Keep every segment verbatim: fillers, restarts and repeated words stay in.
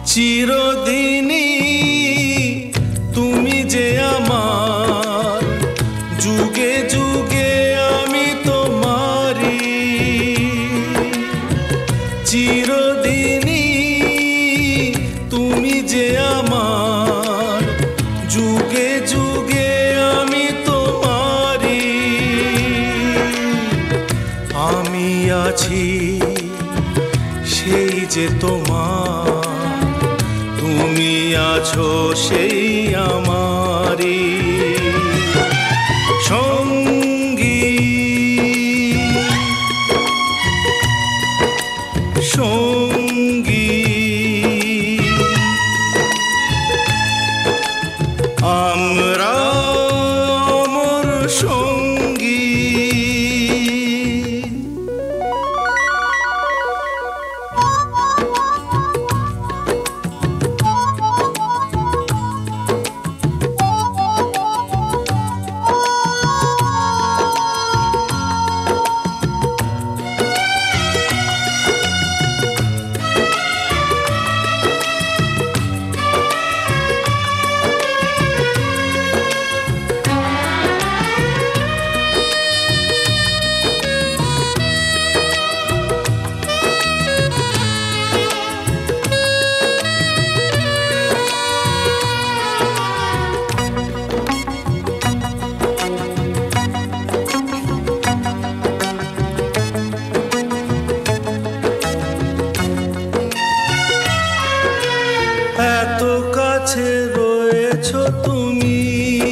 চিরদিনই তুমি যে আমার, যুগে যুগে আমি তোমারি। চিরদিনই তুমি যে আমার, যুগে যুগে আমি তোমারি। আমি আছি সেই যে তোমার, তুমি আছো সেই আমারি সঙ্গী। সঙ্গী আমরা অমর সঙ্গী। এত কাছে রয়েছো তুমি,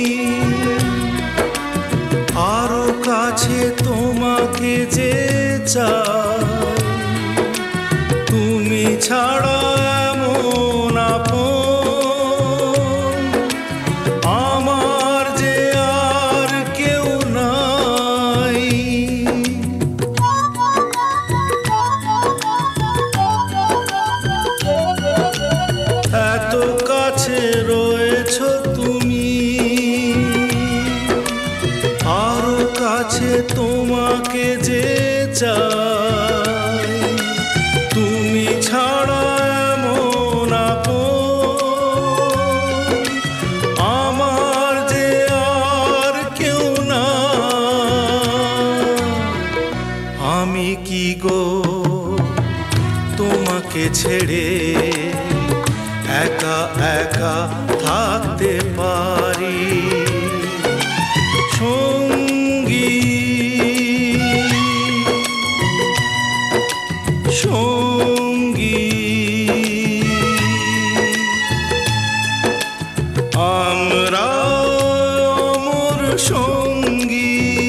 আরো কাছে তোমাকে যে চাই। তুমি ছাড়া এমন আপন আমার যে আর কেউ নাই। এত কাছে রয়েছো তুমি, আরো কাছে তোমাকে যে চাই। তুমি ছাড়া এমন আপন আমার যে আর কেউ না। আমি কি গো তোমাকে ছেড়ে একা একা থাকতে পারি সঙ্গী। সঙ্গী আমরা অমর সঙ্গী।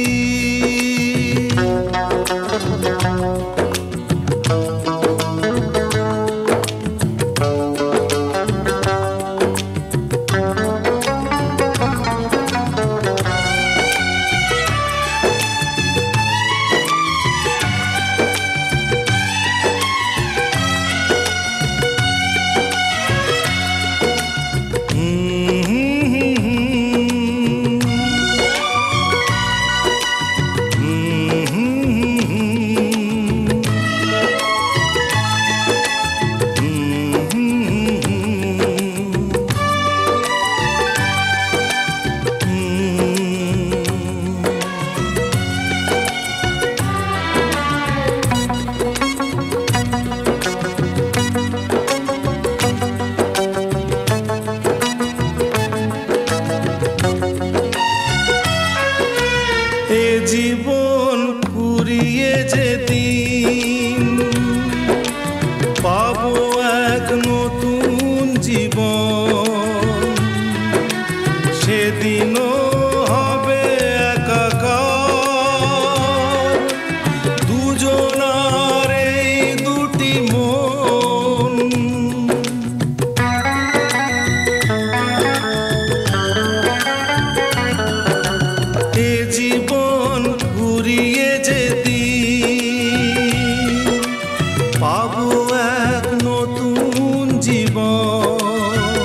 এ জীবন ফুরিয়ে যেদিন পাবো এক নতুন জীবন, সেদিনও হবে একাকার দুজনার এই দুটি মন। এ জীবন ঘুরিয়ে যেদিন পাবো এক নতুন জীবন,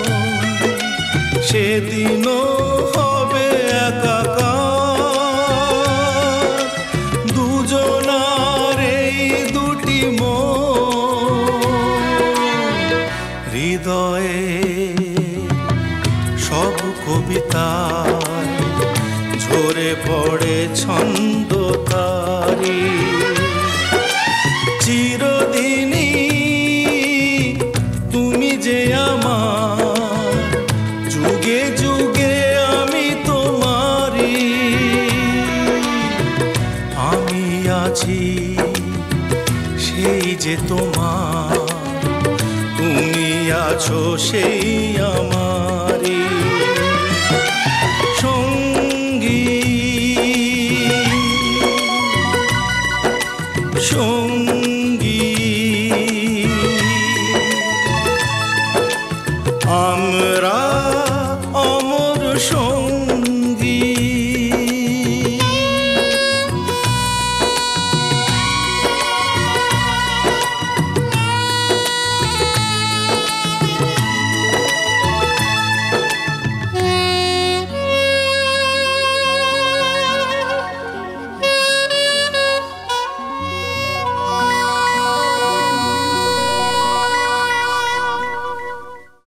সেদিনও হবে একাকার দুজনার এই দুটি মন। হৃদয় কবিতায় ঝরে পড়ে ছন্দ তারি। চিরদিনই তুমি যে আমার, যুগে যুগে আমি তোমারি। আমি আছি সেই যে তোমার, তুমি আছো সেই আমার।